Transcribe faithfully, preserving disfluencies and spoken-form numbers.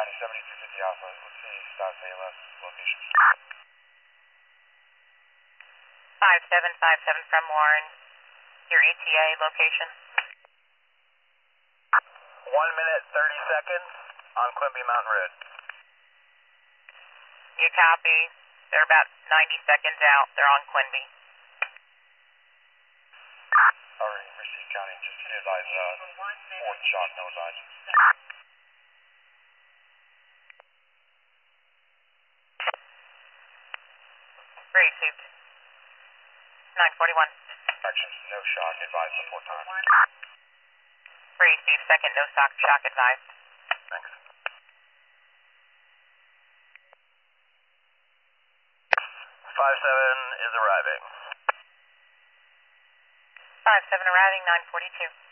Johnny, seventy-two fifty Alpha. Let's see Stas A L S location. five seven five seven from Warren. Your E T A location. One minute, thirty seconds on Quimby Mountain Road. You copy. They're about ninety seconds out. They're on Quimby. Alright, received Johnny. Just hit advise, uh, fourth shot, no advise. Received. nine forty-one. Actions, no shock, advise before time. Received. Second, no shock, shock advised. Thanks. five seven is arriving. five seven arriving, nine forty-two.